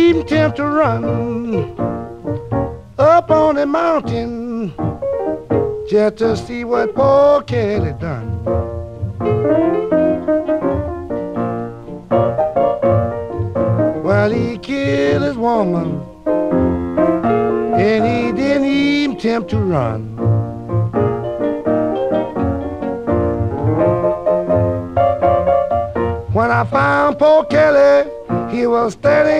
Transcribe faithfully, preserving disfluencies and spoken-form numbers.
even attempt to run up on the mountain just to see what poor Kelly done. Well, he killed his woman and he didn't even attempt to run. When I found poor Kelly, he was standing